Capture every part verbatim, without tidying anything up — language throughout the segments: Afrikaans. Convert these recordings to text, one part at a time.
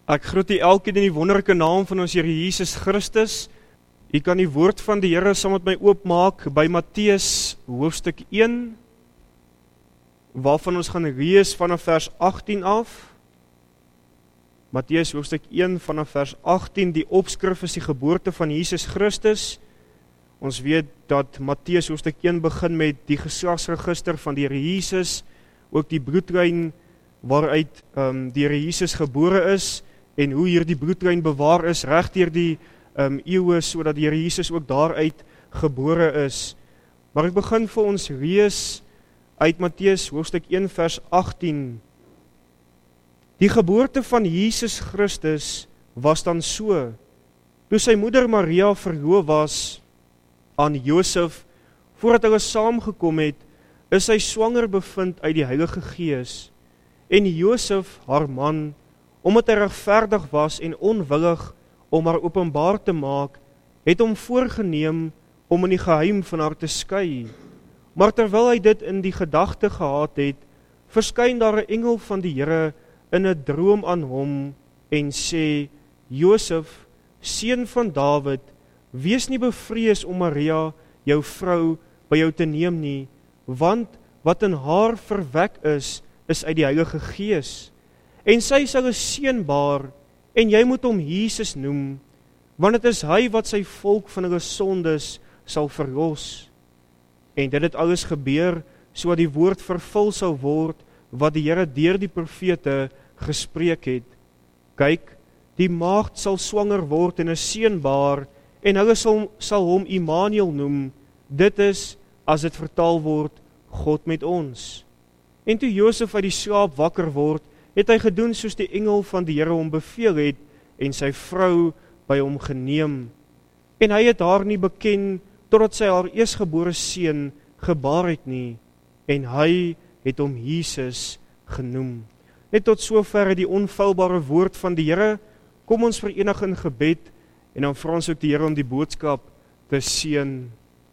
Ek groet u elkeen in die wonderlike naam van ons Here Jesus Christus. U kan die woord van die Here saam met my oopmaak by Matteus hoofstuk een, waarvan ons gaan lees vanaf vers agttien af. Matteus hoofstuk een vanaf vers agttien, die opskrif is die geboorte van Jesus Christus. Ons weet dat Matteus hoofstuk een begin met die geslagsregister van die Here Jesus, ook die bloedlyn waaruit um, die Here Jesus gebore is, en hoe hier die bloedlyn bewaar is, reg deur die um, eeue, sodat die Here Jesus ook daaruit gebore is. Maar ek begin vir ons lees uit Matteus hoofstuk een vers agttien. Die geboorte van Jesus Christus was dan so, toe sy moeder Maria verloof was aan Josef, voordat hulle saamgekom het, is sy swanger bevind uit die Heilige Gees. En Josef, haar man, omdat hy regverdig was en onwillig om haar openbaar te maak, het hom voorgeneem om in die geheim van haar te skei. Maar terwyl hy dit in die gedagte gehad het, verskyn daar 'n engel van die Here in 'n droom aan hom en sê: Josef, seun van Dawid, wees nie bevrees om Maria, jou vrou, by jou te neem nie, want wat in haar verwek is, is uit die Heilige Gees. En sy sal 'n seun baar, en jy moet hom Jesus noem, want dit is hy wat sy volk van hulle sondes sal verlos. En dit het alles gebeur, sodat die woord vervul sou word, wat die Here deur die profete gespreek het. Kyk, die maagd sal swanger word en 'n seun baar, en hulle sal, sal hom Immanuel noem. Dit is, as dit vertaal word, God met ons. En toe Josef uit die slaap wakker word, het hy gedoen soos die engel van die Here hom beveel het, en sy vrou by hom geneem. En hy het haar nie beken, totdat sy haar eersgebore seun gebaar het nie, en hy het hom Jesus genoem. Net tot sover die onfeilbare woord van die Here. Kom ons verenig in gebed, en dan vra ons ook die Here om die boodskap te seën.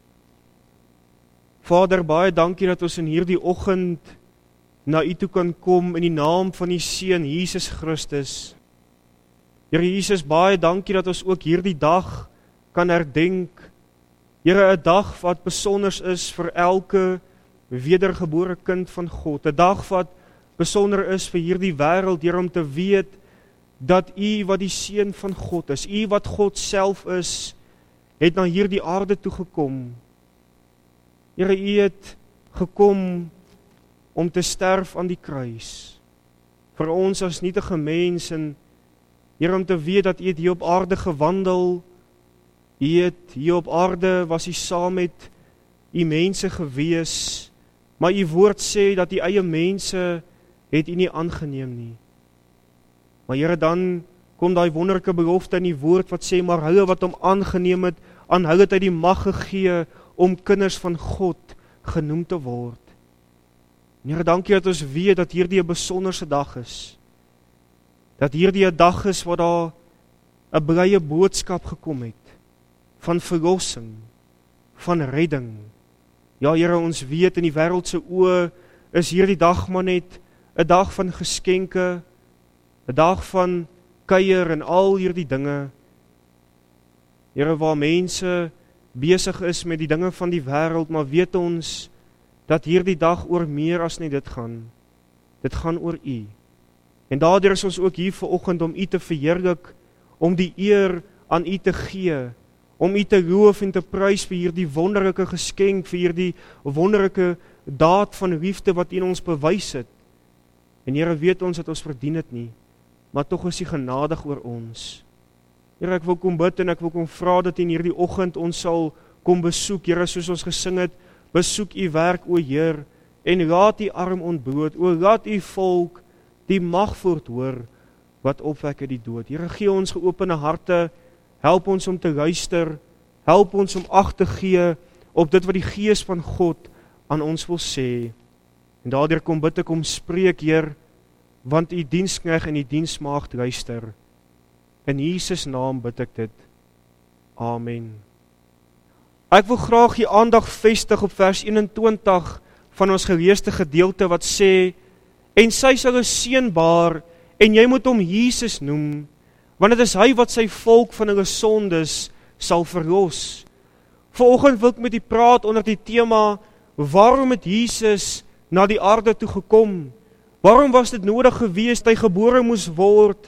Vader, baie dankie dat ons in hierdie oggend na U toe kan kom in die naam van die Seun Jesus Christus. Here Jesus, baie dankie dat ons ook hierdie dag kan herdenk. Here, 'n dag wat besonders is vir elke wedergebore kind van God. 'n Dag wat besonder is vir hierdie wêreld, deur om te weet dat U wat die Seun van God is, U wat God self is, het na hierdie aarde toe gekom. Here, U het gekom om te sterf aan die kruis, vir ons as nietige mens, en Here, om te weet dat U het hier op aarde gewandel, U het hier op aarde, was U saam met U mense gewees, maar U woord sê dat U eie mense het U nie aangeneem nie. Maar Here, dan kom daai wonderlike belofte in die woord wat sê, maar hulle wat hom aangeneem het, aan hulle het hy die mag gegee om kinders van God genoem te word. En Here, dankie dat ons weet dat hierdie 'n besonderse dag is. Dat hierdie 'n dag is waar daar 'n blye boodskap gekom het van verlossing, van redding. Ja, Here, ons weet in die wêreld se oë is hierdie dag maar net 'n dag van geskenke, 'n dag van kuier en al hierdie dinge. Here, waar mense besig is met die dinge van die wêreld, maar weet ons dat hierdie dag oor meer as net dit gaan. Dit gaan oor U. En daardeur is ons ook hier vanoggend om U te verheerlik, om die eer aan U te gee, om U te loof en te prys vir hierdie wonderlike geskenk, vir hierdie wonderlike daad van liefde wat U in ons bewys het. En Here, weet ons dat ons verdien dit nie, maar tog is U genadig oor ons. Here, ek wil kom bid en ek wil kom vra dat U in hierdie oggend ons sal kom besoek. Here, soos ons gesing het, besoek U werk, o Heer, en laat U arm ontbloot, o laat U volk die mag voorthoor wat opwek uit die dood. Here, gee ons geopende harte, help ons om te luister, help ons om ag te gee op dit wat die Gees van God aan ons wil sê. En daardeur kom bid ek om spreek, Heer, want U diensknegt en U diensmaagd luister. In Jesus naam bid ek dit. Amen. Ek wil graag die aandag vestig op vers eenentwintig van ons geleesde gedeelte wat sê, en sy sal 'n seun baar, en jy moet hom Jesus noem, want dit is hy wat sy volk van hulle sondes sal verlos. Vanoggend wil ek met u praat onder die tema, waarom het Jesus na die aarde toe gekom? Waarom was dit nodig geweest dat hy gebore moes word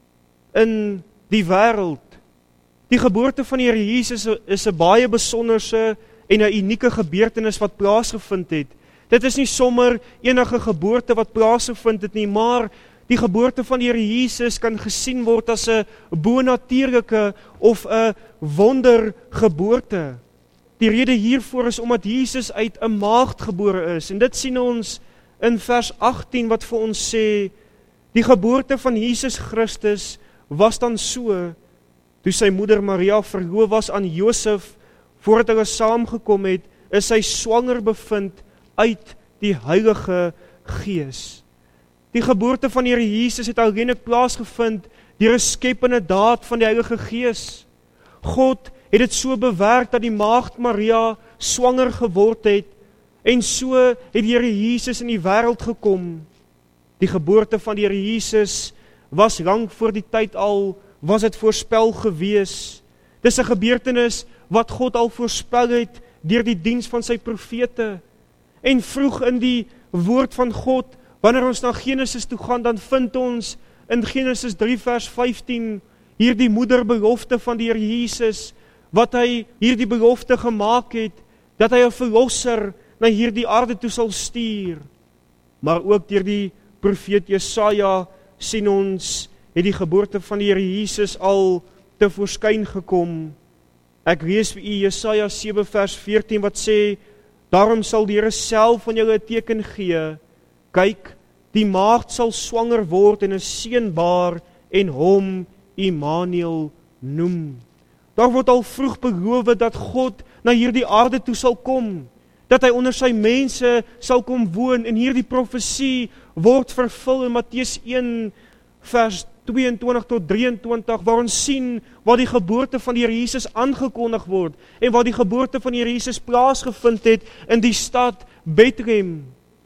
in die wêreld? Die geboorte van die Here Jesus is 'n baie besonderse en 'n unieke gebeurtenis wat plaasgevind het. Dit is nie sommer enige geboorte wat plaasgevind het nie, maar die geboorte van die Here Jesus kan gesien word as 'n bonatuurlike of 'n wondergeboorte. Die rede hiervoor is omdat Jesus uit 'n maagd gebore is, en dit sien ons in vers agttien wat vir ons sê, die geboorte van Jesus Christus was dan so, toe sy moeder Maria verloof was aan Josef, voordat hulle saamgekom het, is sy swanger bevind uit die Heilige Gees. Die geboorte van die Here Jesus het alleenlik plaasgevind deur 'n skepende daad van die Heilige Gees. God het dit so bewerk dat die maagd Maria swanger geword het, en so het die Here Jesus in die wêreld gekom. Die geboorte van die Here Jesus was lank voor die tyd al, was dit voorspel gewees. Dis 'n gebeurtenis wat God al voorspel het deur die diens van sy profete. En vroeg in die woord van God, wanneer ons na Genesis toe gaan, dan vind ons in Genesis drie vers vyftien hier die moederbelofte van die Here Jesus, wat hy hierdie belofte gemaak het, dat hy 'n verlosser na hierdie aarde toe sal stuur. Maar ook deur die profeet Jesaja sien ons, het die geboorte van die Here Jesus al te voorskyn gekom. Ek lees vir u Jesaja sewe vers veertien wat sê, daarom sal die Here self van julle 'n teken gee. Kyk, die maagd sal swanger word en 'n seun baar en hom Immanuel noem. Daar word al vroeg beloof dat God na hierdie aarde toe sal kom, dat hy onder sy mense sal kom woon, en hierdie profesie word vervul in Matteus een vers tweeëntwintig tot drieëntwintig, waar ons sien waar die geboorte van die Here Jesus aangekondig word, en waar die geboorte van die Here Jesus plaasgevind het in die stad Bethlehem.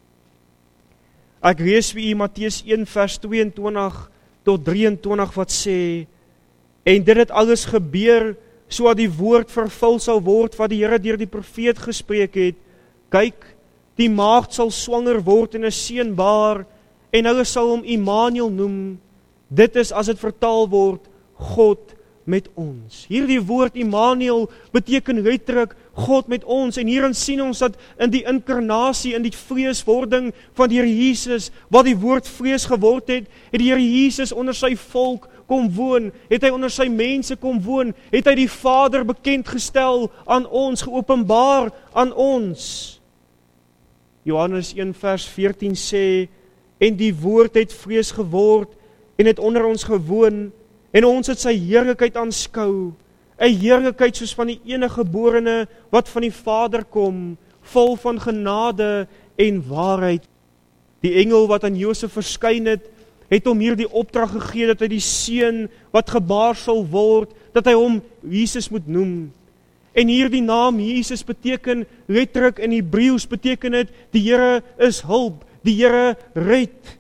Ek lees vir u Matteus een vers tweeëntwintig tot drieëntwintig wat sê, en dit het alles gebeur, sodat die woord vervul sal word wat die Here deur die profeet gespreek het. Kyk, die maagd sal swanger word en 'n seun baar, en hulle sal hom Immanuel noem. Dit is, as dit vertaal word, God met ons. Hierdie woord Immanuel beteken letterlik God met ons, en hierin sien ons dat in die inkarnasie, in die vleeswording van die Here Jesus, wat die woord vlees geword het, het die Here Jesus onder sy volk kom woon, het hy onder sy mense kom woon, het hy die Vader bekend gestel aan ons, geopenbaar aan ons. Johannes een vers veertien sê, en die woord het vlees geword, en het onder ons gewoon, en ons het sy heerlikheid aanskou, 'n heerlikheid soos van die enige geborene wat van die Vader kom, vol van genade en waarheid. Die engel wat aan Josef verskyn het, het hom hierdie opdrag gegee dat hy die seun wat gebaar sal word, dat hy hom Jesus moet noem. En hierdie naam Jesus beteken letterlik in Hebreëus beteken dit die Here is hulp, die Here red.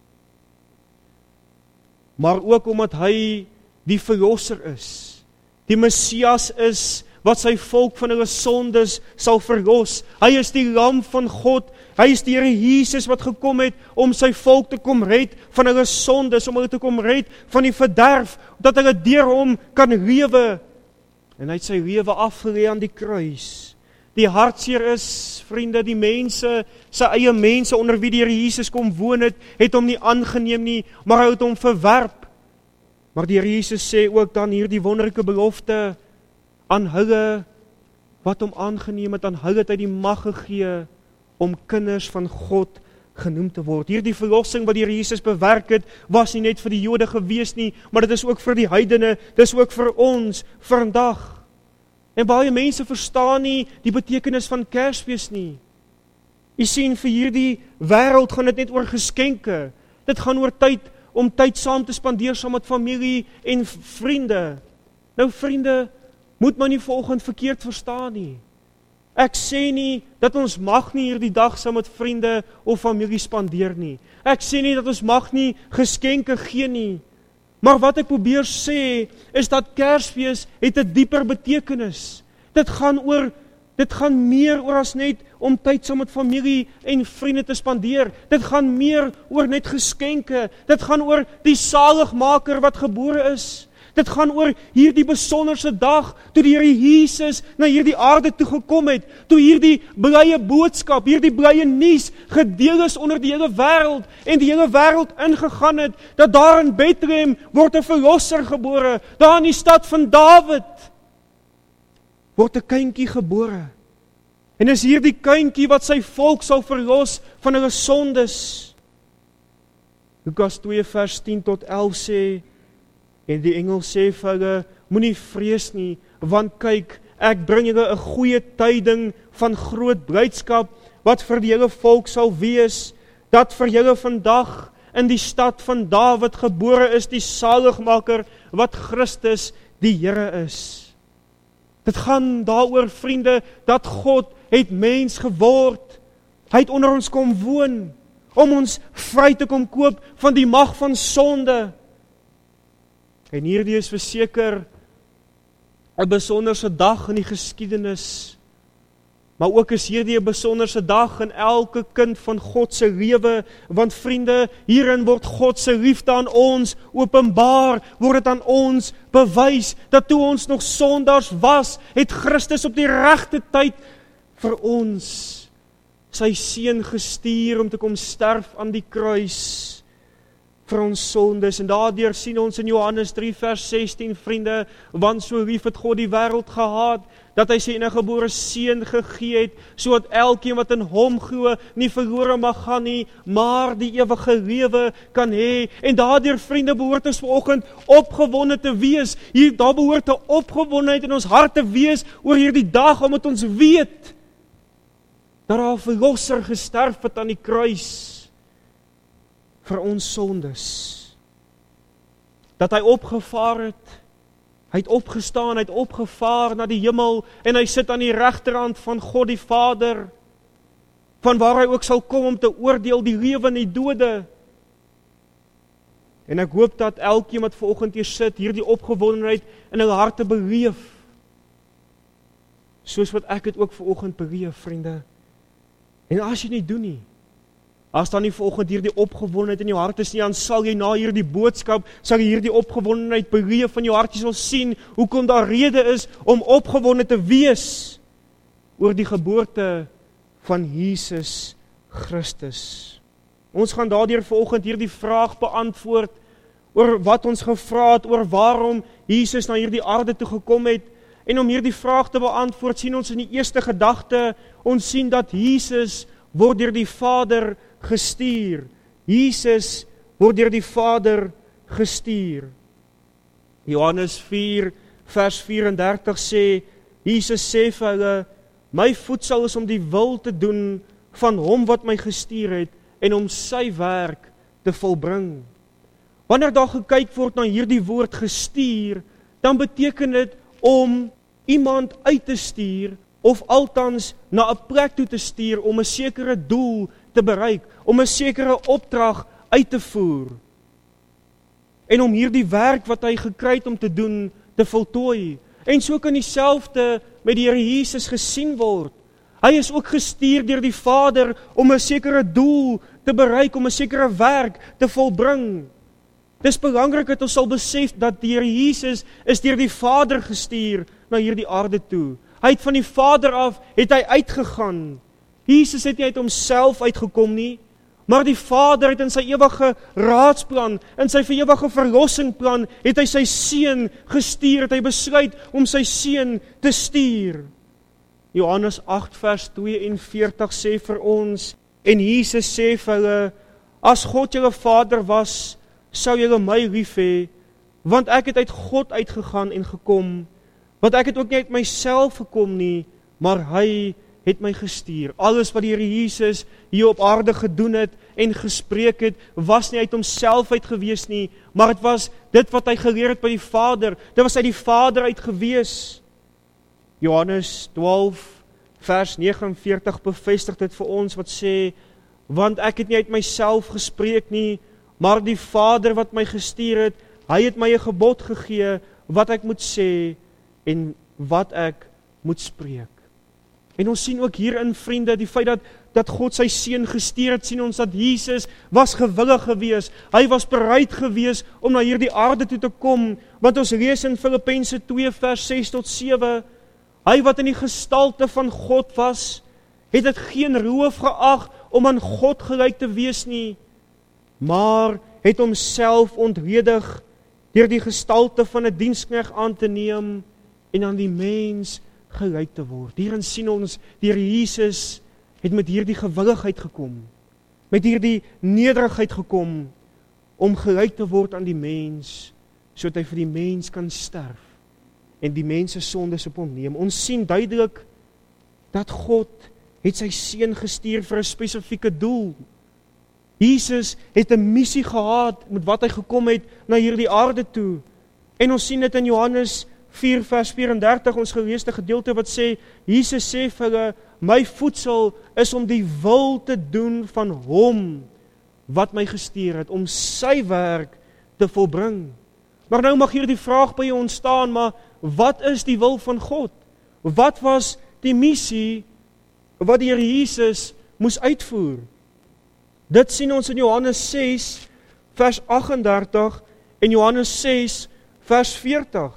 Maar ook omdat hy die verlosser is, die Messias is, wat sy volk van hulle sondes sal verlos. Hy is die lam van God, hy is die Here Jesus wat gekom het om sy volk te kom red van hulle sondes, om hulle te kom red van die verderf, dat hulle deur hom kan lewe. En hy het sy lewe afgelê aan die kruis. Die hartseer is, vriende, die mense, sy eie mense onder wie die Here Jesus kom woon het, het hom nie aangeneem nie, maar hy het hom verwerp. Maar die Here Jesus sê ook dan hierdie wonderlike belofte aan hulle wat hom aangeneem het, aan hulle het hy die mag gegee om kinders van God genoem te word. Hierdie verlossing wat die Here Jesus bewerk het, was nie net vir die Jode gewees nie, maar dit is ook vir die heidene, dit is ook vir ons vandag. En baie mense verstaan nie die betekenis van Kersfees nie. Jy sien, vir hierdie wêreld gaan dit net oor geskenke. Dit gaan oor tyd om tyd saam te spandeer saam met familie en vriende. Nou vriende, moet my nie vanoggend verkeerd verstaan nie. Ek sê nie dat ons mag nie hierdie dag saam met vriende of familie spandeer nie. Ek sê nie dat ons mag nie geskenke gee nie. Maar wat ek probeer sê, is dat Kersfees het 'n dieper betekenis. Dit gaan oor, dit gaan meer oor as net om tyd saam met familie en vriende te spandeer. Dit gaan meer oor net geskenke. Dit gaan oor die saligmaker wat gebore is. Dit gaan oor hierdie besonderse dag, toe die Here Jesus na hierdie aarde toe gekom het, toe hierdie blye boodskap, hierdie blye nuus gedeel is onder die hele wêreld, en die hele wêreld ingegaan het, dat daar in Bethlehem word 'n verlosser gebore, daar in die stad van Dawid, word 'n kindjie gebore. En is hierdie kindjie wat sy volk sal verlos van hulle sondes. Lukas twee vers tien tot elf sê, en die engel sê vir hulle, moenie vrees nie, want kyk, ek bring julle 'n goeie tyding van groot blydskap, wat vir die hele volk sal wees, dat vir julle vandag in die stad van Dawid gebore is die saligmaker, wat Christus die Here is. Dit gaan daaroor, vriende, dat God het mens geword, hy het onder ons kom woon, om ons vry te kom koop van die mag van sonde. En hierdie is verseker 'n besonderse dag in die geskiedenis, maar ook is hierdie 'n besonderse dag in elke kind van God se lewe, want vriende, hierin word God se liefde aan ons openbaar, word dit aan ons bewys, dat toe ons nog sondaars was, het Christus op die regte tyd vir ons sy seun gestuur om te kom sterf aan die kruis, vir ons sondes, en daardeur sien ons in Johannes drie vers sestien, vriende, want so lief het God die wêreld gehaat, dat hy sy eniggebore seun gegee het, sodat elkeen wat in hom glo, nie verlore mag gaan nie, maar die ewige lewe kan hê. En daardeur, vriende, behoort ons vanoggend opgewonde te wees. Hier, daar behoort 'n opgewondenheid in ons hart te wees oor hierdie dag, omdat ons weet dat daar 'n verlosser gesterf het aan die kruis vir ons sondes. Dat hy opgevaar het, hy het opgestaan, hy het opgevaar na die hemel, en hy sit aan die regterhand van God die Vader, van waar hy ook sal kom om te oordeel die lewe en die dode. En ek hoop dat elkeen wat vanoggend hier sit, hierdie opgewondenheid in hulle harte beleef, soos wat ek het ook vanoggend beleef, vriende. En as jy nie doen nie, as dan nie vanoggend hierdie opgewondenheid in jou hart is nie, dan sal jy na hierdie boodskap, sal jy hierdie opgewondenheid beleef van jou hart, jy sal sien, hoekom daar rede is om opgewonde te wees oor die geboorte van Jesus Christus. Ons gaan daardeur vanoggend hierdie vraag beantwoord, oor wat ons gevra het, oor waarom Jesus na hierdie aarde toe gekom het, en om hierdie vraag te beantwoord, sien ons in die eerste gedagte, ons sien dat Jesus word deur die Vader gestuur. Jesus word deur die Vader gestuur. Johannes vier vers vyf-en-dertig sê, Jesus sê vir hulle, my voedsel is om die wil te doen van hom wat my gestuur het, en om sy werk te volbring. Wanneer daar gekyk word na hierdie woord gestuur, dan beteken dit om iemand uit te stuur, of althans na 'n plek toe te stuur om 'n sekere doel te bereik, om 'n sekere opdrag uit te voer. En om hierdie werk wat hy gekry het om te doen, te voltooi. En so kan dieselfde met die Here Jesus gesien word. Hy is ook gestuur deur die Vader om 'n sekere doel te bereik, om 'n sekere werk te volbring. Dis belangrik dat ons sal besef dat die Here Jesus is deur die Vader gestuur na hierdie aarde toe. Hy het van die Vader af, het hy uitgegaan. Jesus het nie uit homself uitgekom nie, maar die Vader het in sy ewige raadsplan, in sy ewige verlossingplan, het hy sy seun gestuur, het hy besluit om sy seun te stuur. Johannes agt vers tweeënveertig sê vir ons, en Jesus sê vir hulle, as God julle Vader was, sou julle my lief hê, want ek het uit God uitgegaan en gekom, want ek het ook nie uit myself gekom nie, maar hy het my gestuur. Alles wat die Here Jesus hier op aarde gedoen het en gespreek het, was nie uit homself uit gewees nie, maar het was dit wat hy geleer het by die Vader. Dit was uit die Vader uit gewees. Johannes twaalf vers vyf nege veertig bevestig dit vir ons wat sê, want ek het nie uit myself gespreek nie, maar die Vader wat my gestuur het, hy het my 'n gebod gegee, wat ek moet sê, en wat ek moet spreek. En ons sien ook hierin, vriende, die feit dat, dat God sy seun gestuur het, sien ons dat Jesus was gewillig gewees, hy was bereid gewees om na hierdie aarde toe te kom, want ons lees in Filippense twee vers ses tot sewe, hy wat in die gestalte van God was, het dit geen roof geag om aan God gelyk te wees nie, maar het homself ontledig deur die gestalte van 'n diensknegt aan te neem en aan die mens gelyk te word. Hierin sien ons, die Here Jesus het met hierdie gewilligheid gekom, met hierdie nederigheid gekom, om gelyk te word aan die mens, sodat hy vir die mens kan sterf, en die mens se sondes op hom neem. Ons sien duidelik, dat God het sy seun gestuur vir 'n spesifieke doel. Jesus het 'n missie gehad, met wat hy gekom het, na hierdie aarde toe. En ons sien dit in Johannes vier vers vyf-en-dertig, ons geleesde gedeelte wat sê, Jesus sê vir hulle, my voedsel is om die wil te doen van hom, wat my gestuur het, om sy werk te volbring. Maar nou mag hier die vraag by jou ontstaan, maar wat is die wil van God? Wat was die missie wat die Here Jesus moes uitvoer? Dit sien ons in Johannes ses vers agt-en-dertig en Johannes ses vers veertig.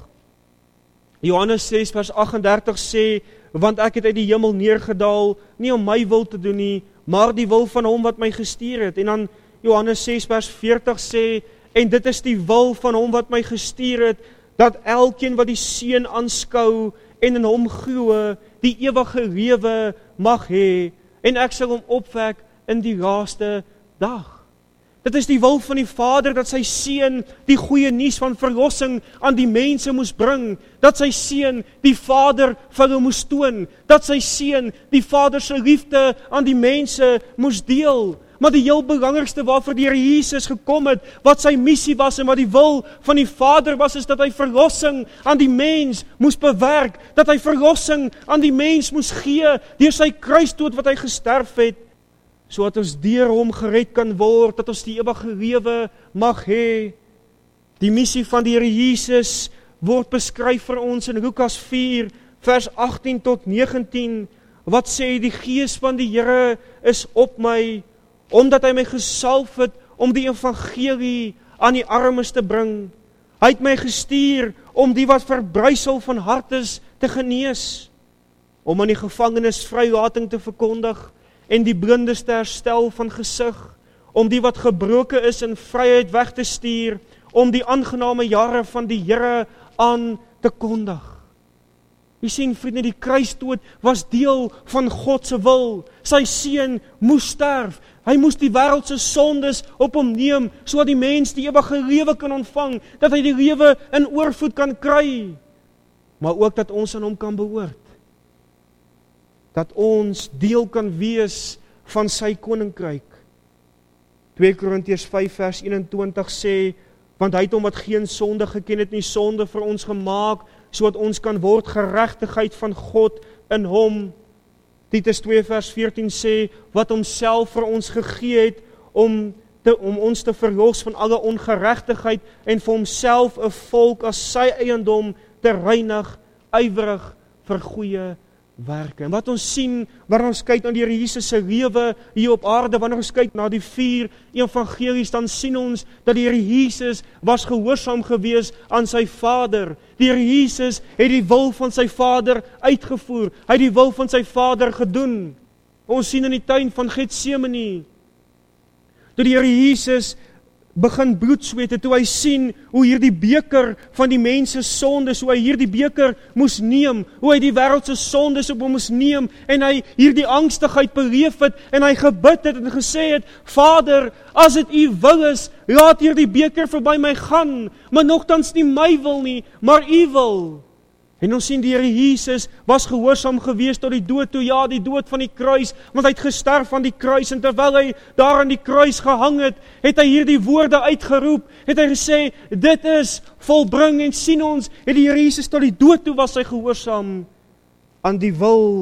Johannes ses vers agt-en-dertig sê, want ek het uit die hemel neergedaal, nie om my wil te doen nie, maar die wil van hom wat my gestuur het. En dan Johannes ses vers veertig sê, en dit is die wil van hom wat my gestuur het, dat elkeen wat die seun aanskou en in hom glo, die ewige lewe mag hê, en ek sal hom opwek in die laaste dag. Dit is die wil van die Vader, dat sy seun die goeie nuus van verlossing aan die mense moes bring, dat sy seun die Vader vir hulle moes toon, dat sy seun die Vader se liefde aan die mense moes deel. Maar die heel belangrikste waarvoor die Here Jesus gekom het, wat sy missie was en wat die wil van die Vader was, is dat hy verlossing aan die mens moes bewerk, dat hy verlossing aan die mens moes gee, deur sy kruisdood wat hy gesterf het, sodat ons deur hom gered kan word, dat ons die ewige lewe mag hê. Die missie van die Here Jesus word beskryf vir ons in Lukas vier, vers agttien tot negentien, wat sê, die Gees van die Here is op my, omdat hy my gesalf het om die evangelie aan die armes te bring. Hy het my gestuur om die wat verbrysel van hart is te genees, om aan die gevangenes vrylating te verkondig en die blindes te herstel van gesig, om die wat gebroken is in vryheid weg te stuur, om die aangename jare van die Here aan te kondig. Jy sien, vriende, die kruisdood was deel van God se wil. Sy seun moes sterf. Hy moes die wêreld se sondes op hom neem, sodat die mens die ewige lewe kan ontvang, dat hy die lewe in oorvloed kan kry, maar ook dat ons aan hom kan behoort. Dat ons deel kan wees van sy koninkryk. twee Korintiërs vyf vers eenentwintig sê, want hy het hom wat geen sonde geken het nie, sonde vir ons gemaak, sodat ons kan word geregtigheid van God in hom. Titus twee vers veertien sê, wat homself vir ons gegee het, om, te, om ons te verlos van alle ongeregtigheid, en vir homself 'n volk as sy eiendom te reinig, ywerig vir goeie werke. En wat ons sien, wanneer ons kyk na die Here Jesus se lewe hier op aarde, wanneer ons kyk na die vier evangelies, dan sien ons dat die Here Jesus was gehoorsaam gewees aan sy Vader. Die Here Jesus het die wil van sy Vader uitgevoer. Hy het die wil van sy Vader gedoen. Ons sien in die tuin van Getsemane, toe die Here Jesus begin bloedsweet, toe hy sien hoe hierdie beker van die mense sondes, hoe hy hierdie beker moes neem, hoe hy die wêreld se sondes op hom moes neem, en hy hierdie angstigheid beleef het, en hy gebid het en gesê het, Vader, as dit U wil is, laat hierdie beker verby my gaan, maar nogtans nie my wil nie, maar U wil. En ons sien die Here Jesus was gehoorsaam gewees tot die dood toe, ja, die dood van die kruis, want hy het gesterf aan die kruis, en terwyl hy daar aan die kruis gehang het, het hy hierdie woorde uitgeroep, het hy gesê, dit is volbring, en sien ons, het die Here Jesus tot die dood toe was hy gehoorsaam aan die wil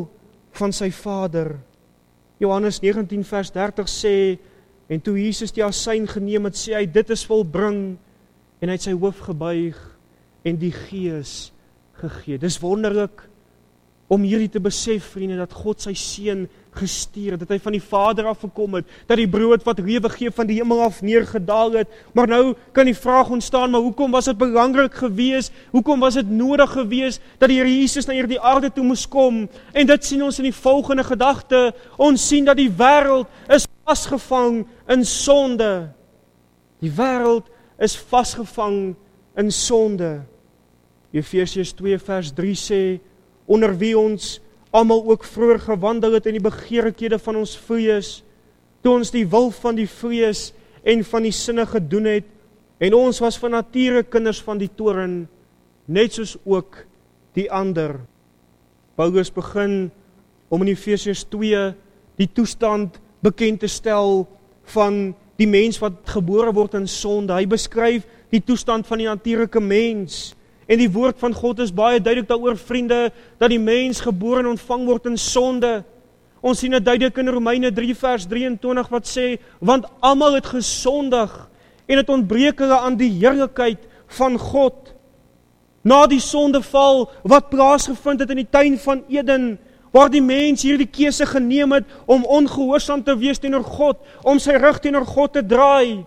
van sy Vader. Johannes negentien vers dertig sê, en toe Jesus die asyn geneem het, sê hy, dit is volbring, en hy het sy hoof gebuig, en die Gees gegee. Dis wonderlik, om hierdie te besef, vriende, dat God sy seun gestuur het, dat hy van die Vader af gekom het, dat die brood wat lewe gee van die hemel af neergedaal het, maar nou kan die vraag ontstaan, maar hoekom was dit belangrik gewees, hoekom was dit nodig gewees, dat die Here Jesus na hierdie aarde toe moes kom, en dit sien ons in die volgende gedagte, ons sien dat die wêreld is vasgevang in sonde, die wêreld is vasgevang in sonde. Efesiërs twee vers drie sê, onder wie ons almal ook vroeër gewandel het in die begeerlikhede van ons vlees, toe ons die wil van die vlees en van die sinne gedoen het, en ons was van nature kinders van die toorn, net soos ook die ander. Paulus begin om in Efesiërs twee die toestand bekend te stel van die mens wat gebore word in sonde. Hy beskryf die toestand van die natuurlike mens. En die woord van God is baie duidelik daaroor, vriende, dat die mens gebore en ontvang word in sonde. Ons sien dit duidelik in Romeine drie vers drieëntwintig wat sê, want almal het gesondig en het ontbreek hulle aan die heerlikheid van God. Na die sondeval wat plaasgevind het in die tuin van Eden, waar die mens hierdie keuse geneem het om ongehoorsaam te wees teenoor God, om sy rug teenoor God te draai,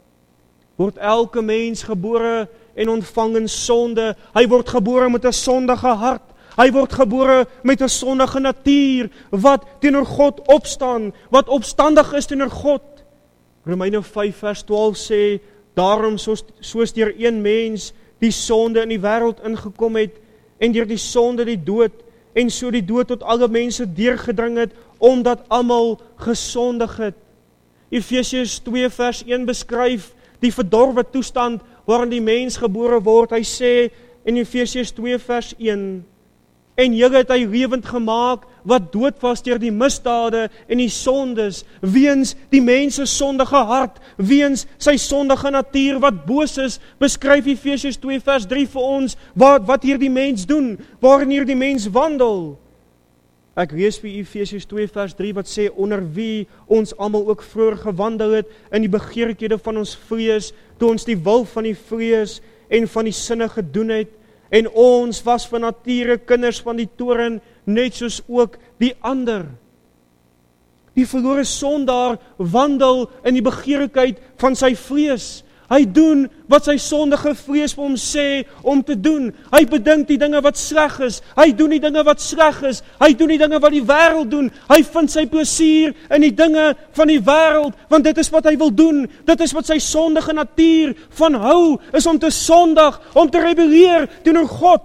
word elke mens gebore en ontvang in sonde. Hy word gebore met 'n sondige hart. Hy word gebore met 'n sondige natuur, wat teenoor God opstaan, wat opstandig is teenoor God. Romeine vyf vers twaalf sê, daarom soos, soos deur een mens die sonde in die wêreld ingekom het, en deur die sonde die dood, en so die dood tot alle mense deurgedring het, omdat almal gesondig het. Efesiërs twee vers een beskryf die verdorwe toestand waarin die mens gebore word. Hy sê in Efesiërs twee vers een, en julle het hy lewend gemaak, wat dood was deur die misdade en die sondes, weens die mens se sondige hart, weens sy sondige natuur wat boos is, beskryf Efesiërs twee vers drie vir ons, wat, wat hier die mens doen, waarin hier die mens wandel. Ek lees vir Efesiërs twee vers drie wat sê, onder wie ons almal ook vroeër gewandel het, in die begeerlikhede van ons vlees, toe ons die wil van die vlees en van die sinne gedoen het, en ons was van nature kinders van die toorn, net soos ook die ander. Die verlore sondaar wandel in die begeerlikheid van sy vlees. Hy doen wat sy sondige vlees vir hom sê om te doen. Hy bedink die dinge wat sleg is. Hy doen die dinge wat sleg is. Hy doen die dinge wat die wêreld doen. Hy vind sy plesier in die dinge van die wêreld, want dit is wat hy wil doen. Dit is wat sy sondige natuur van hou, is om te sondig, om te rebelleer teenoor God.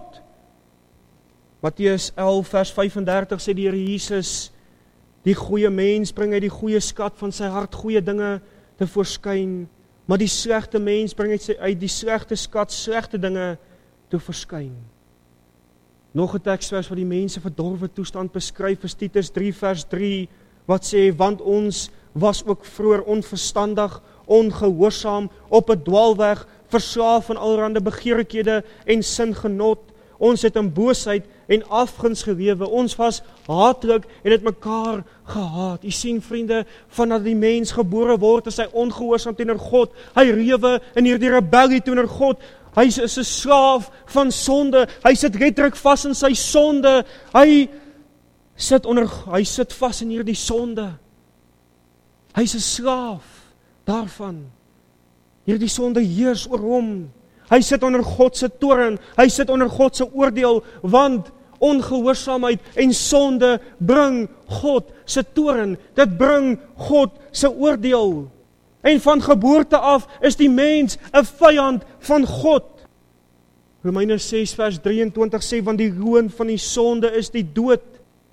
Matteus elf vers vyfendertig sê die Here Jesus, die goeie mens bring uit die goeie skat van sy hart goeie dinge te voorskyn, maar die slegte mens bring uit, sy, uit die slegte skat slegte dinge te verskyn. Nog 'n teksvers wat die mense verdorwe toestand beskryf is Titus drie vers drie, wat sê, want ons was ook vroeër onverstandig, ongehoorsaam, op 'n dwaalweg, verslaaf van allerlei begeerlikhede en singenot. Ons het in boosheid en afguns gelewe. Ons was haatlik en het mekaar gehaat. U sien, vriende, vandat die mens gebore word, is hy ongehoorsaam teenoor God. Hy lewe in hierdie rebellie teenoor God. Hy is 'n slaaf van sonde. Hy sit letterlik vas in sy sonde. Hy sit onder, hy sit vas in hierdie sonde. Hy's 'n slaaf daarvan. Hierdie sonde heers oor hom. Hy sit onder God se toorn, hy sit onder God se oordeel, want ongehoorsaamheid en sonde bring God se toorn, dit bring God se oordeel. En van geboorte af is die mens 'n vyand van God. Romeine ses vers drieëntwintig sê, want die loon van die sonde is die dood.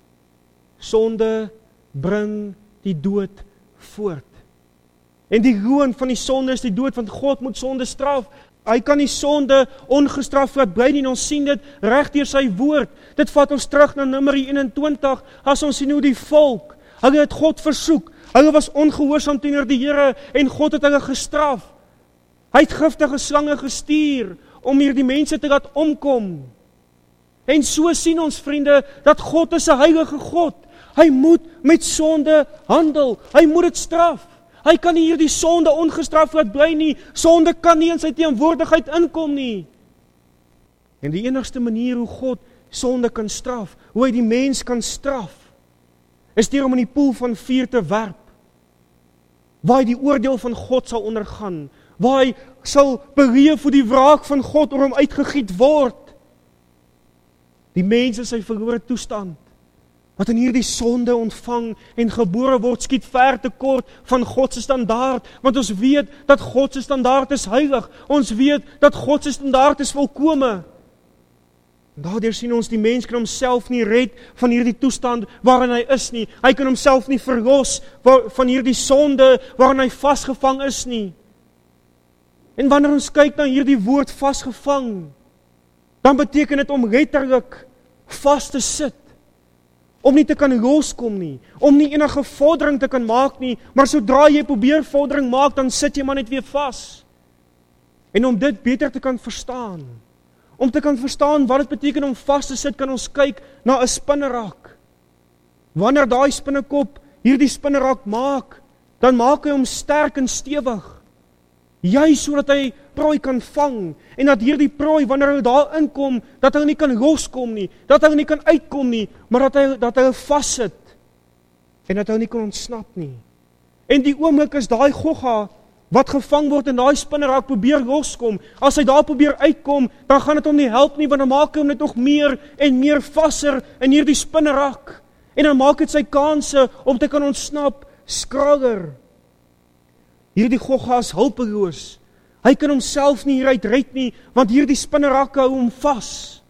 Sonde bring die dood voort. En die loon van die sonde is die dood, want God moet sonde straf. Hy kan die sonde ongestraf laat bly nie, en ons sien dit reg deur sy woord. Dit vat ons terug na Numeri eenentwintig, as ons sien hoe die volk, hulle het God versoek, hulle was ongehoorsaam teenoor die Here, en God het hulle gestraf. Hy het giftige slange gestuur, om hier die mense te laat omkom. En so sien ons, vriende, dat God is 'n heilige God. Hy moet met sonde handel. Hy moet dit straf. Hy kan nie hierdie sonde ongestraf laat bly nie. Sonde kan nie in sy teenwoordigheid inkom nie. En die enigste manier hoe God sonde kan straf, hoe hy die mens kan straf, is deur hom in die poel van vuur te werp, waar hy die oordeel van God sal ondergaan, waar hy sal bereef vir die wraak van God oor hom uitgegiet word. Die mens in sy verlore toestand, wat in hierdie sonde ontvang en gebore word, skiet ver te kort van God se standaard, want ons weet dat God se standaard is heilig, ons weet dat God se standaard is volkome. Daardeur sien ons die mens kan homself nie red van hierdie toestand waarin hy is nie. Hy kan homself nie verlos van hierdie sonde waarin hy vasgevang is nie. En wanneer ons kyk na hierdie woord vasgevang, dan beteken dit om letterlik vas te sit. Om nie te kan loskom nie, om nie enige vordering te kan maak nie, maar sodra jy probeer vordering maak, dan sit jy maar net weer vas. En om dit beter te kan verstaan, om te kan verstaan wat dit beteken om vas te sit, kan ons kyk na 'n spinnerak. Wanneer daai spinnekop hierdie spinnerak maak, dan maak hy hom sterk en stewig. Juist sodat hy prooi kan vang, en dat hierdie prooi, wanneer hy daar inkom, dat hy nie kan loskom nie, dat hy nie kan uitkom nie, maar dat hy, dat hy vassit, en dat hy nie kan ontsnap nie. En die oomblik is daai gogga, wat gevang word in daai spinnerak, probeer loskom. As hy daar probeer uitkom, dan gaan dit hom nie help nie, want dan maak hy hom net nog meer en meer vasser in hierdie spinnerak. En dan maak dit sy kanse om te kan ontsnap skraler. Hierdie gogga is hulpeloos. Hy kan homself nie hieruit red nie, want hierdie spinnerak hou hom vas.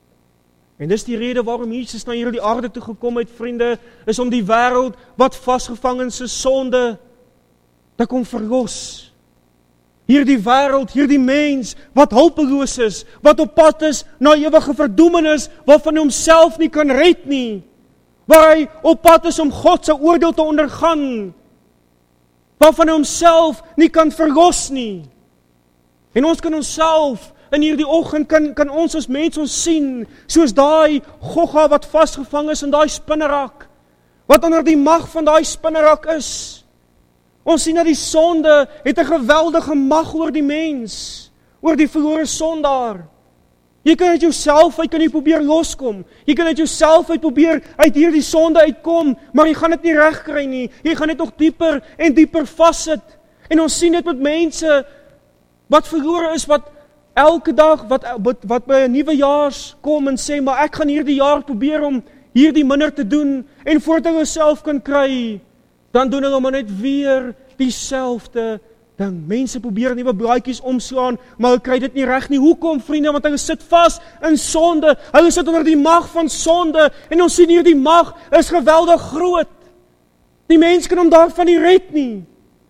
En dis die rede waarom Jesus na hierdie aarde toe gekom het, vriende, is om die wêreld wat vasgevang in sy sonde te kom verlos. Hierdie wêreld, hierdie mens, wat hulpeloos is, wat op pad is na ewige verdoemenis, waarvan hy homself nie kan red nie, waar hy op pad is om God se oordeel te ondergaan, waarvan hy homself nie kan verlos nie. En ons kan onsself, in hierdie oggend kan, kan ons as mens ons sien, soos daai gogga wat vasgevang is in daai spinnerak, wat onder die mag van daai spinnerak is. Ons sien dat die sonde het 'n geweldige mag oor die mens, oor die verlore sondaar. Jy kan uit jouself uit kan jy probeer loskom. Jy kan uit jouself uit probeer uit hierdie sonde uitkom, maar jy gaan dit nie regkry nie. Jy gaan dit nog dieper en dieper vassit. En ons sien dit met mense wat verlore is, wat elke dag wat wat, wat by 'n nuwe jaar kom en sê, maar ek gaan hierdie jaar probeer om hierdie minder te doen, en voordat hulle self kan kry, dan doen hulle maar net weer dieselfde ding. Mense probeer nuwe blaadjies omslaan, maar hulle kry dit nie reg nie. Hoekom, vriende? Want hulle sit vas in sonde. Hulle sit onder die mag van sonde, en ons sien hier die mag is geweldig groot. Die mens kan hom daarvan nie red nie.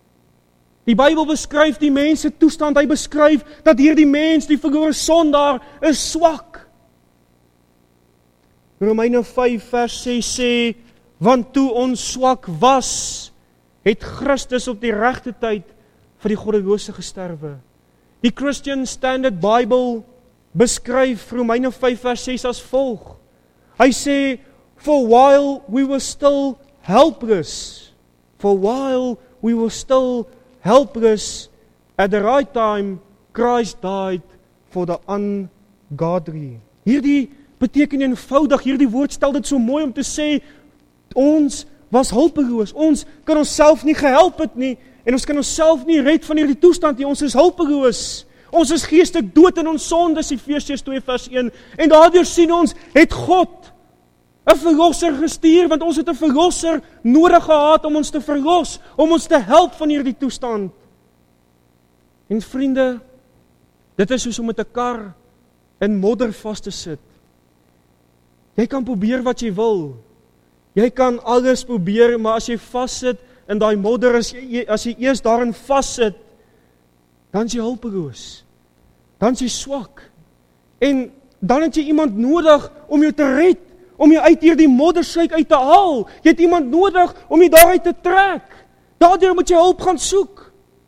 Die Bybel beskryf die mens se toestand. Hy beskryf dat hierdie mens, die verlore sondaar, is swak. Romeine vyf vers ses sê, want toe ons swak was, het Christus op die regte tyd vir die goddelose gesterwe. Die Christian Standard Bible beskryf Romeine vyf vers ses as volg. Hy sê, for while we were still helpless, for while we were still helpless, at the right time, Christ died for the ungodly. Hierdie beteken eenvoudig, hierdie woord stel dit so mooi om te sê, ons was hulpeloos, ons kan onsself nie gehelp het nie, en ons kan onsself nie red van hierdie toestand nie, ons is hulpeloos, ons is geestelik dood in ons sondes, Efesiërs twee vers een, en daardeur sien ons, het God 'n verlosser gestuur, want ons het 'n verlosser nodig gehad om ons te verlos, om ons te help van hierdie toestand. En vriende, dit is soos om met 'n kar in modder vas te sit. Jy kan probeer wat jy wil, jy kan alles probeer, maar as jy vassit in daai modder, as jy, as jy eers daarin vassit, dan is jy hulpeloos, dan is jy swak, en dan het jy iemand nodig om jou te red, om jy uit hierdie moddersluik uit te haal. Jy het iemand nodig om jy daaruit te trek. Daardeur moet jy hulp gaan soek.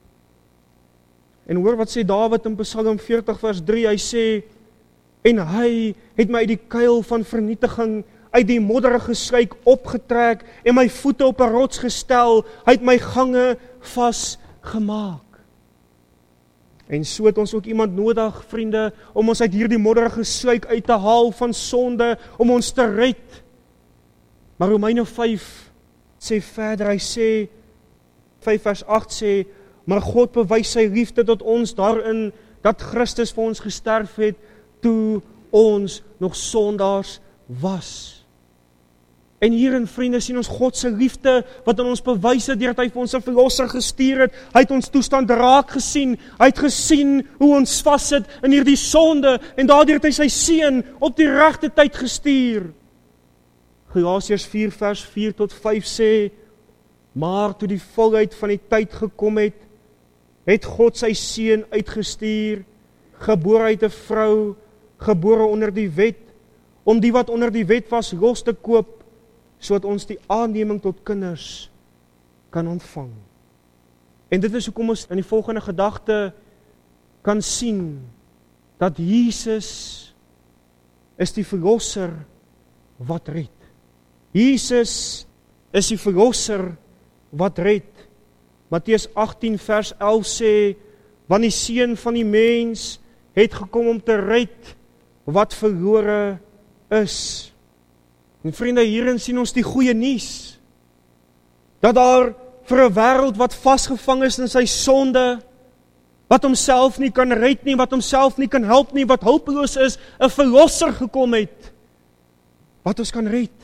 En hoor wat sê Dawid in Psalm veertig vers drie, hy sê, en hy het my uit die kuil van vernietiging uit die modderige struik opgetrek en my voete op 'n rots gestel. Hy het my gange vasgemaak. En so het ons ook iemand nodig, vriende, om ons uit hierdie modderige struik uit te haal van sonde, om ons te red. Maar Romeine vyf sê verder, hy sê, vyf vers agt sê, maar God bewys sy liefde tot ons daarin, dat Christus vir ons gesterf het, toe ons nog sondaars was. En hierin, vriende, sien ons God se liefde, wat aan ons bewys het, deurdat hy vir ons 'n verlosser gestuur het. Hy het ons toestand raak gesien, hy het gesien hoe ons vassit in hierdie sonde, en daardeur het hy sy seun op die regte tyd gestuur. Galasiërs vier vers vier tot vyf sê, maar toe die volheid van die tyd gekom het, het God sy seun uitgestuur, gebore uit 'n vrou, gebore onder die wet, om die wat onder die wet was los te koop, sodat ons die aanneming tot kinders kan ontvang. En dit is hoekom ons in die volgende gedagte kan sien, dat Jesus is die verlosser wat red. Jesus is die verlosser wat red. Matteus agtien vers elf sê, want die seun van die mens het gekom om te red wat verlore is. En vriende, hierin sien ons die goeie nuus, dat daar vir 'n wêreld wat vasgevang is in sy sonde, wat homself nie kan red nie, wat homself nie kan help nie, wat hulpeloos is, 'n verlosser gekom het, wat ons kan red.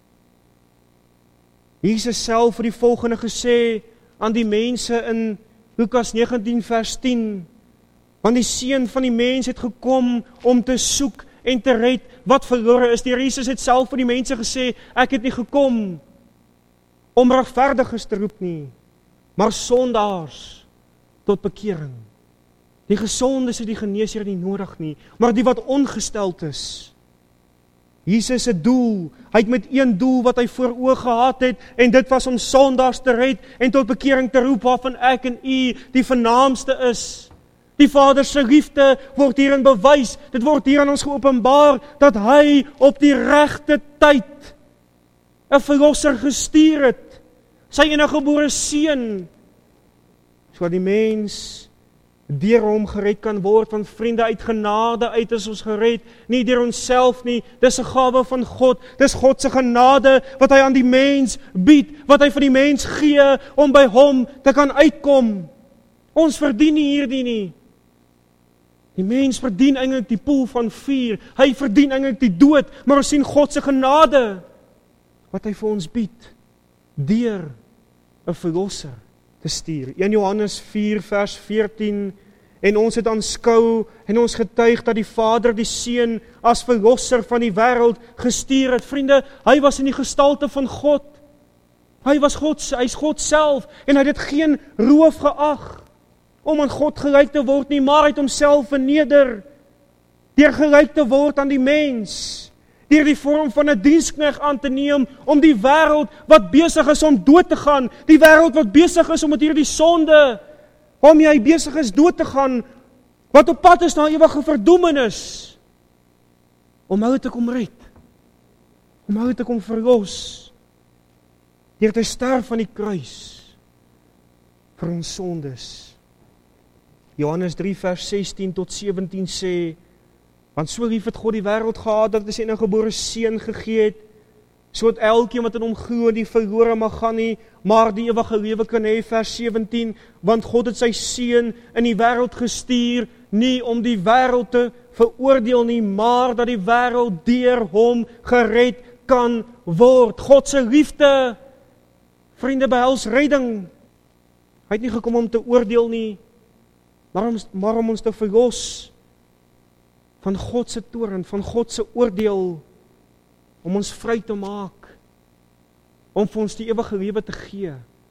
Jesus self het die volgende gesê aan die mense in Lukas negentien vers tien, want die seun van die mens het gekom om te soek en te red wat verlore is. Die Jesus het self vir die mense gesê, ek het nie gekom om regverdiges te roep nie, maar sondaars tot bekering. Die gesondes het die geneesheer nie nodig nie, maar die wat ongesteld is. Jesus se doel, hy het met een doel wat hy voor oë gehad het, en dit was om sondaars te red en tot bekering te roep, waarvan ek en u die vernaamste is. Die Vader se liefde word hierin bewys, dit word hier aan ons geopenbaar, dat hy op die regte tyd 'n verlosser gestuur het, sy enige gebore seun, sodat die mens deur hom gered kan word. Van vriende, uit genade uit is ons gered, nie deur onsself nie, dis 'n gawe van God, dis God se genade wat hy aan die mens bied, wat hy vir die mens gee, om by hom te kan uitkom. Ons verdien nie hierdie nie. Die mens verdien eintlik die poel van vuur, hy verdien eintlik die dood, maar ons sien God se genade, wat hy vir ons bied, deur 'n verlosser te stuur. Eerste Johannes vier vers veertien, en ons het aanskou en ons getuig dat die Vader die Seun as verlosser van die wêreld gestuur het. Vriende, hy was in die gestalte van God. Hy was God, hy's God self, en hy het dit geen roof geag om aan God gelyk te word nie, maar hy het homself verneder deur gelyk te word aan die mens, deur die vorm van 'n diensknegt aan te neem, om die wêreld wat besig is om dood te gaan, die wêreld wat besig is om met hierdie sonde, waarmee hy besig is dood te gaan, wat op pad is na ewige verdoemenis, om hulle te kom red, om hulle te kom verlos, deur te sterf aan die kruis vir ons sondes. Johannes drie vers sestien tot sewentien sê, want so lief het God die wêreld gehad, dat hy sy eniggebore seun gegee het, sodat elkeen wat in hom glo nie verlore mag gaan nie, maar die ewige lewe kan hê. Vers sewentien, want God het sy seun in die wêreld gestuur, nie om die wêreld te veroordeel nie, maar dat die wêreld deur hom gered kan word. God se liefde, vriende, behels redding. Hy het nie gekom om te oordeel nie, maar om, maar om ons te verlos van God se toorn, van God se oordeel, om ons vry te maak, om vir ons die ewige lewe te gee.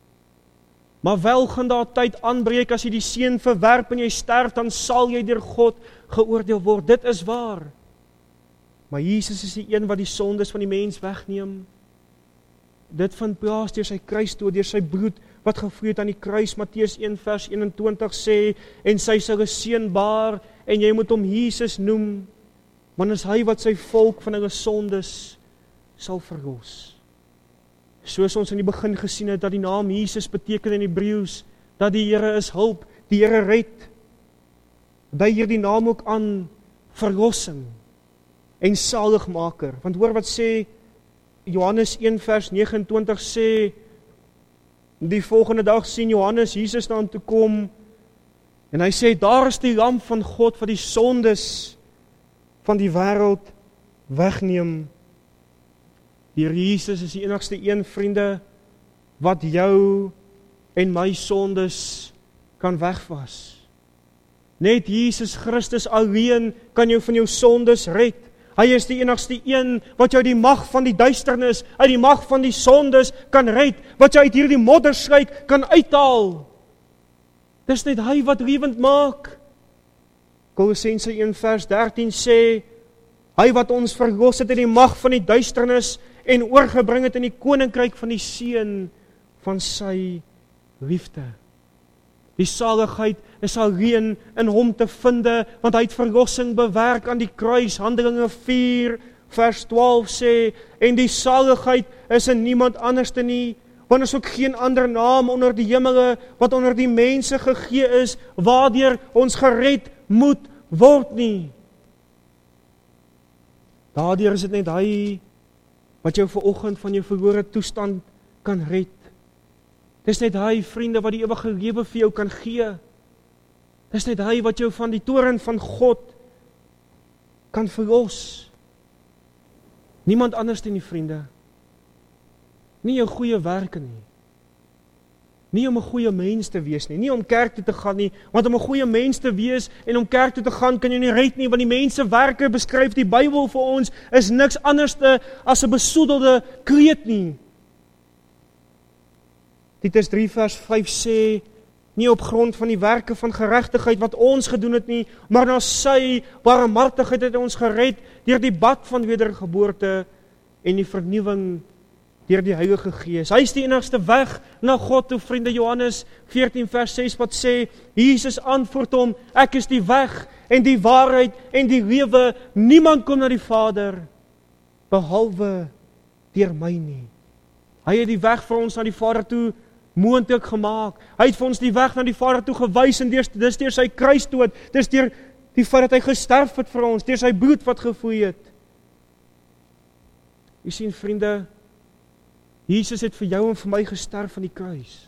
Maar wel gaan daar tyd aanbreek, as jy die seun verwerp en jy sterf, dan sal jy deur God geoordeel word. Dit is waar. Maar Jesus is die een wat die sondes van die mens wegneem. Dit vind plaas deur sy kruisdood, deur sy bloed wat gevloei het aan die kruis. Matteus een vers eenentwintig sê, en sy sal 'n seun baar, en jy moet hom Jesus noem, want is hy wat sy volk van hulle sondes sal verlos. Soos ons in die begin gesien het, dat die naam Jesus beteken in Hebreëus, dat die Here is hulp, die Here red. By hierdie naam ook aan verlossing en saligmaker. Want hoor wat sê Johannes een vers nege en twintig sê, die volgende dag sien Johannes Jesus na hom toe kom, en hy sê, daar is die lam van God wat die sondes van die wêreld wegneem. Die Here Jesus is die enigste een, vriende, wat jou en my sondes kan wegwas. Net Jesus Christus alleen kan jou van jou sondes red. Hy is die enigste een wat jou die mag van die duisternis, uit die mag van die sondes kan red, wat jou uit hierdie moddersluit kan uithaal. Dis net hy wat lewend maak. Kolossense een vers dertien sê, hy wat ons verlos het uit die mag van die duisternis en oorgebring het in die koninkryk van die seun van sy liefde. Die saligheid is alleen in hom te vinde, want hy het verlossing bewerk aan die kruis. Handelinge vier vers twaalf sê, en die saligheid is in niemand anders te nie, want is ook geen ander naam onder die hemele, wat onder die mense gegee is, waardeur ons gered moet word nie. Daardeur is dit net hy, wat jou vanoggend van jou verlore toestand kan red. Dis net hy, vriende, wat die ewige lewe vir jou kan gee. Dis net hy wat jou van die toorn van God kan verlos. Niemand anders dan die vriende. Nie jou goeie werke nie. Nie om 'n goeie mens te wees nie, nie om kerk toe te gaan nie, want om 'n goeie mens te wees en om kerk toe te gaan kan jy nie red nie, want die mense werke beskryf die Bybel vir ons is niks anders as 'n besoedelde kleed nie. Titus drie vers vyf sê, nie op grond van die werke van geregtigheid wat ons gedoen het nie, maar na sy barmhartigheid het ons gered deur die bad van wedergeboorte en die vernuwing deur die Heilige Gees. Hy is die enigste weg na God toe, vriende. Johannes veertien vers ses wat sê, Jesus antwoord hom, ek is die weg en die waarheid en die lewe, niemand kom na die Vader behalwe deur my nie. Hy het die weg vir ons na die Vader toe moontlik gemaak. Hy het vir ons die weg na die Vader toe gewys en dis dis deur sy kruisdood, dis deur die feit dat hy gesterf het vir ons, deur sy bloed wat gevloei het. U sien, vriende, Jesus het vir jou en vir my gesterf aan die kruis.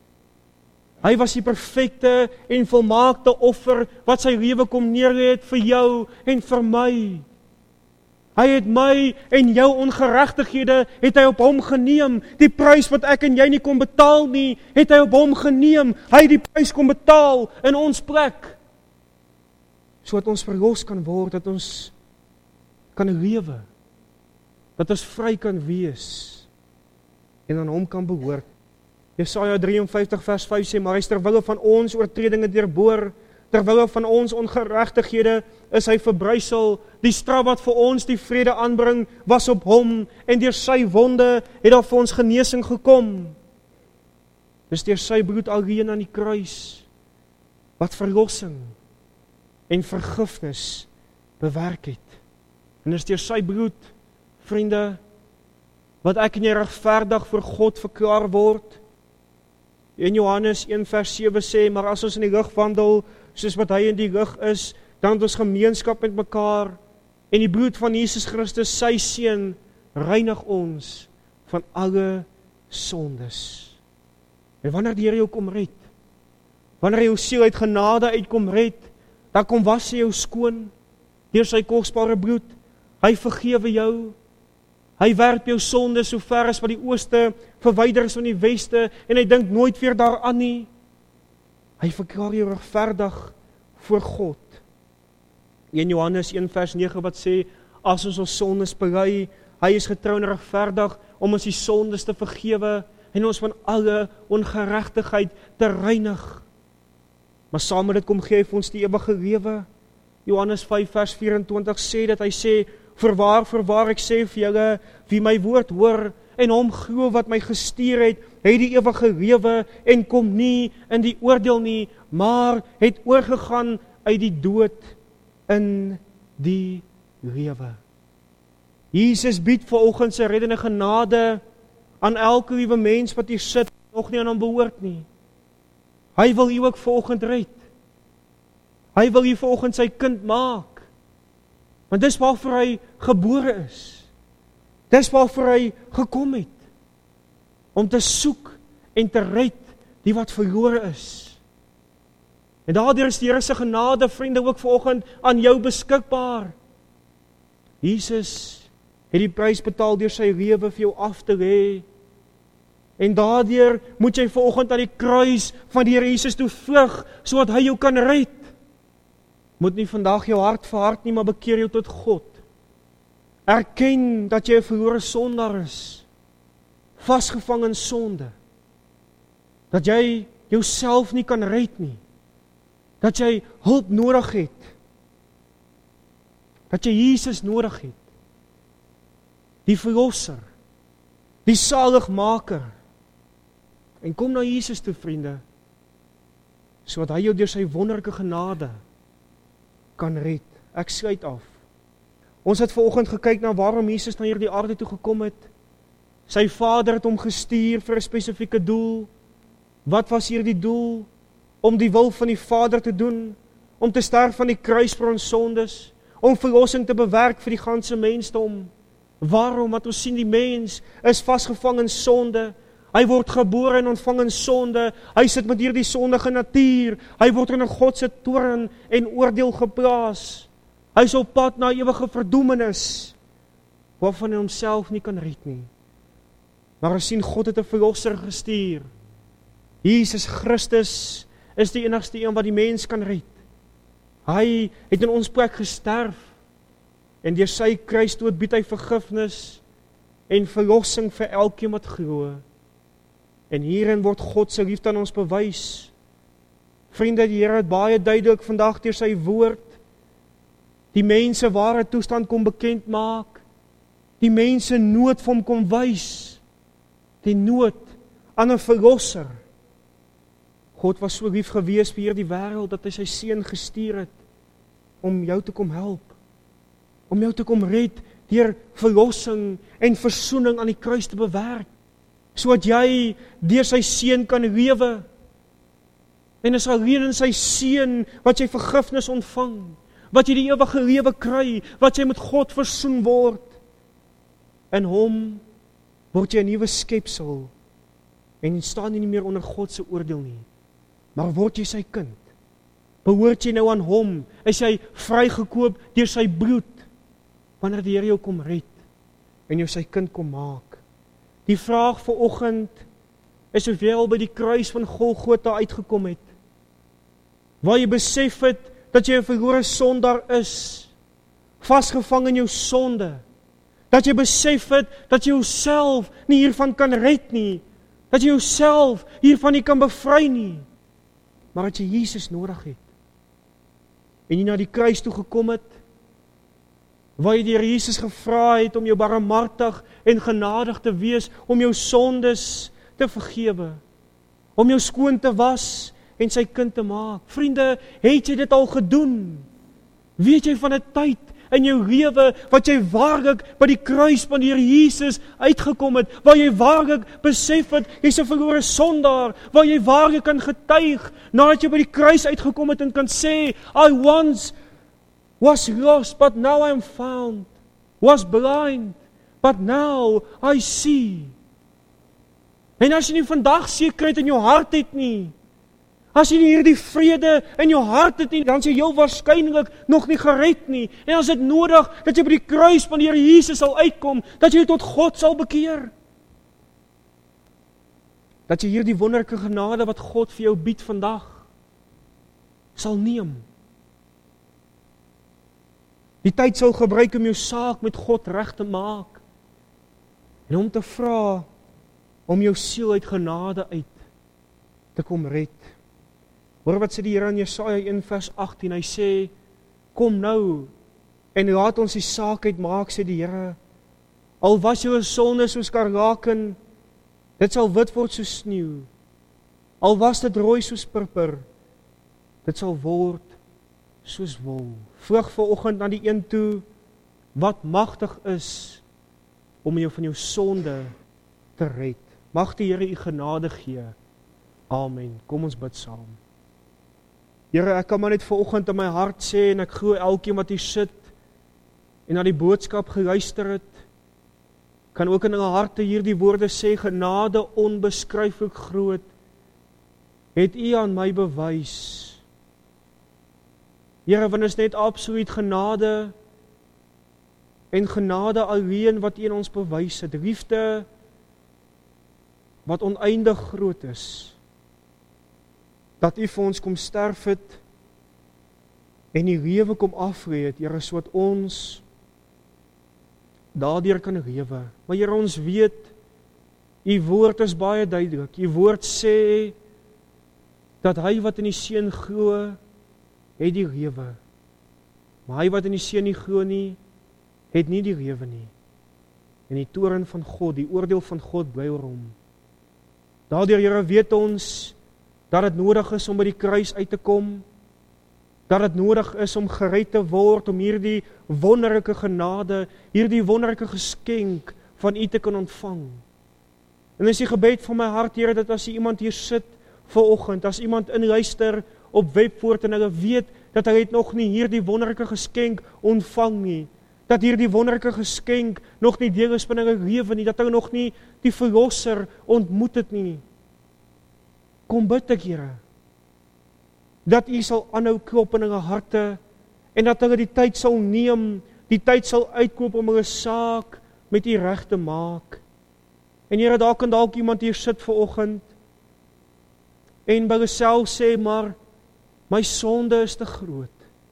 Hy was die perfekte en volmaakte offer wat sy lewe kom neerlê het vir jou en vir my. Hy het my en jou ongeregtighede het hy op hom geneem. Die prys wat ek en jy nie kon betaal nie, het hy op hom geneem. Hy het die prys kom betaal in ons plek, sodat ons verlos kan word, dat ons kan lewe, dat ons vry kan wees en aan hom kan behoort. Jesaja drieënvyftig vers vyf sê, maar hy is ter wille van ons oortredinge deurboor, ter wille van ons ongeregtighede is hy verbrysel. Die straf wat vir ons die vrede aanbring was op hom, en deur sy wonde het daar vir ons genesing gekom. Dis deur sy bloed alleen aan die kruis wat verlossing en vergifnis bewerk het. En dis deur sy bloed, vriende, wat ek en jy regverdig voor God verklaar word. In Johannes een vers sewe sê, maar as ons in die lig wandel, soos wat hy in die lig is, dan het ons gemeenskap met mekaar, en die bloed van Jesus Christus, sy seun, reinig ons van alle sondes. En wanneer die Here jou kom red, wanneer jou siel uit genade uitkom red, dan kom was hy jou skoon, deur sy kosbare bloed, hy vergewe jou, hy werp jou sonde so ver as wat die ooste verwyder is van die weste, en hy dink nooit weer daaraan nie. Hy verklaar jou regverdig voor God. In Johannes een vers nege wat sê, as ons ons sondes bely, hy is getrou en regverdig om ons die sondes te vergewe en ons van alle ongeregtigheid te reinig. Maar saam met dit kom gee hy vir ons die ewige lewe. Johannes vyf vers vyf-en-twintig sê dat hy sê, Voorwaar, voorwaar, ek sê vir julle, wie my woord hoor en hom glo wat my gestuur het, het die ewige lewe en kom nie in die oordeel nie, maar het oorgegaan uit die dood in die lewe. Jesus bied vanoggend sy reddende genade aan elke liewe mens wat hier sit, nog nie aan hom behoort nie. Hy wil u ook vanoggend red. Hy wil u vanoggend sy kind maak. Want dis waarvoor hy gebore is. Dis waarvoor hy gekom het. Om te soek en te red die wat verlore is. En daardeur is die Here se genade, vriende, ook vanoggend aan jou beskikbaar. Jesus het die prys betaal deur sy lewe vir jou af te lê. En daardeur moet jy vanoggend aan die kruis van die Here Jesus toe vlug, sodat hy jou kan red. Moet nie vandag jou hart verhard nie, maar bekeer jou tot God. Erken dat jy 'n verlore sondaar is, vasgevang in sonde. Dat jy jouself nie kan red nie. Dat jy hulp nodig het. Dat jy Jesus nodig het. Die verlosser, die saligmaker. En kom na Jesus toe, vriende, sodat hy jou deur sy wonderlike genade kan red. Ek sluit af. Ons het vanoggend gekyk na waarom Jesus na hierdie aarde toe gekom het. Sy Vader het hom gestuur vir 'n spesifieke doel. Wat was hierdie doel? Om die wil van die Vader te doen, om te sterf aan die kruis vir ons sondes, om verlossing te bewerk vir die ganse mensdom. Waarom? Want ons sien die mens is vasgevang in sonde. Hy word gebore en ontvang in sonde. Hy sit met hierdie sondige natuur. Hy word in God se toorn en oordeel geplaas. Hy is op pad na ewige verdoemenis, waarvan hy homself nie kan red nie. Maar ons sien God het 'n verlosser gestuur. Jesus Christus is die enigste een wat die mens kan red. Hy het in ons plek gesterf, en deur sy kruisdood bied hy vergifnis en verlossing vir elkeen wat glo. En hierin word God se liefde aan ons bewys. Vriende, die Here het baie duidelik vandag deur sy woord die mense ware toestand kom bekend maak, die mense nood vir hom kom wys, die nood aan 'n verlosser. God was so lief gewees vir hierdie wêreld dat hy sy seun gestuur het om jou te kom help, om jou te kom red deur verlossing en versoening aan die kruis te bewerk, sodat jy deur sy seun kan lewe. En is alleen in sy seun wat jy vergifnis ontvang, wat jy die ewige lewe kry, wat jy met God versoen word. In hom word jy 'n nuwe skepsel en staan jy nie meer onder God se oordeel nie, maar word jy sy kind. Behoort jy nou aan hom, is jy vrygekoop deur sy bloed, wanneer die Here jou kom red en jou sy kind kom maak. Die vraag vir oggend is of jy al by die kruis van Golgotha uitgekom het, waar jy besef het dat jy 'n verlore sondaar is, vasgevang in jou sonde, dat jy besef het dat jy jouself nie hiervan kan red nie, dat jy jouself hiervan nie kan bevry nie, maar dat jy Jesus nodig het. En jy na die kruis toe gekom het, waar jy deur Jesus gevra het om jou barmhartig en genadig te wees, om jou sondes te vergewe, om jou skoon te was en sy kind te maak. Vriende, het jy dit al gedoen? Weet jy van 'n tyd in jou lewe wat jy waarlik by die kruis van die Here Jesus uitgekom het, waar jy waarlik besef het jy's 'n verlore sondaar, waar jy waarlik kan getuig nadat jy by die kruis uitgekom het en kan sê, I once was lost, but now I am found, was blind, but now I see. En as jy nie vandag sekerheid in jou hart het nie, as jy nie hierdie vrede in jou hart het nie, dan is jy heel waarskynlik nog nie gered nie. En as dit nodig dat jy by die kruis van die Here Jesus sal uitkom, dat jy tot God sal bekeer. Dat jy hierdie wonderlike genade wat God vir jou bied vandag, sal neem. Die tyd sal gebruik om jou saak met God reg te maak, en om te vra om jou siel uit genade uit te kom red. Hoor wat sê die Here in Jesaja een vers agttien, hy sê, kom nou, en laat ons die saak uitmaak, sê die Here, al was jou sonde soos skarlaken, dit sal wit word soos sneeu, al was dit rooi soos purper, dit sal word soos wol. Vlug vanoggend na die een toe, wat magtig is om jou van jou sonde te red. Mag die Here u genade gee. Amen. Kom ons bid saam. Here, ek kan maar net vanoggend in my hart sê, en ek glo elkeen wat hier sit, en na die boodskap geluister het, kan ook in hulle harte hierdie woorde sê, genade onbeskryflik groot, het u aan my bewys. Here, want is net absoluut genade, en genade alleen wat u in ons bewys het, liefde, wat oneindig groot is, dat u vir ons kom sterf het, en die lewe kom aflê het, Here, sodat ons daardeur kan lewe. Maar Here, ons weet, u woord is baie duidelik, u woord sê, dat hy wat in die Seun glo, het die lewe. Maar hy wat in die Seun nie glo nie, het nie die lewe nie. En die toorn van God, die oordeel van God bly oor hom. Daardeur, Here, weet ons, dat het nodig is om by die kruis uit te kom, dat het nodig is om gered te word, om hierdie wonderlike genade, hierdie wonderlike geskenk van u te kan ontvang. En is die gebed van my hart, Here, dat as iemand hier sit vanoggend, as iemand inluister op Webwoord en hulle weet dat hy het nog nie hierdie wonderlike geskenk ontvang nie, dat hierdie wonderlike geskenk nog nie deel is van hulle lewe nie, dat hulle nog nie die Verlosser ontmoet het nie. Kom bid ek, Here, dat u sal aanhou klop in hulle harte, en dat hulle die tyd sal neem, die tyd sal uitkoop om hulle saak met u reg te maak. En Here, daar kan dalk iemand hier sit vanoggend, en by hulle self sê, maar my sonde is te groot.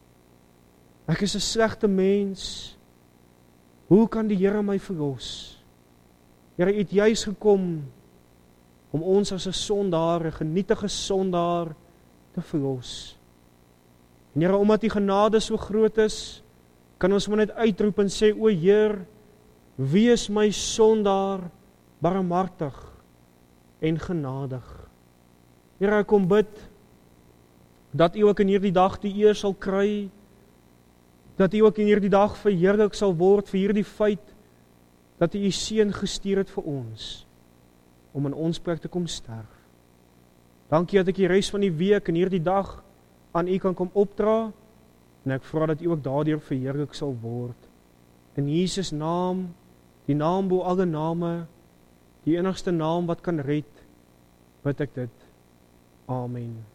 Ek is 'n slegte mens. Hoe kan die Here my verlos? Here, u het juis gekom om ons as 'n sondaar, 'n genietige sondaar te verlos. En Here, omdat die genade so groot is, kan ons maar net uitroep en sê, o Heer, wees my sondaar barmhartig en genadig. Here, ek kom bid, dat u ook in hierdie dag die eer sal kry, dat u ook in hierdie dag verheerlik sal word vir hierdie feit, dat u u Seun gestuur het vir ons, om in ons plek te kom sterf. Dankie dat ek die res van die week en hierdie dag aan u kan kom opdra, en ek vra dat u ook daardeur verheerlik sal word. In Jesus naam, die naam bo alle name, die enigste naam wat kan red, bid ek dit. Amen.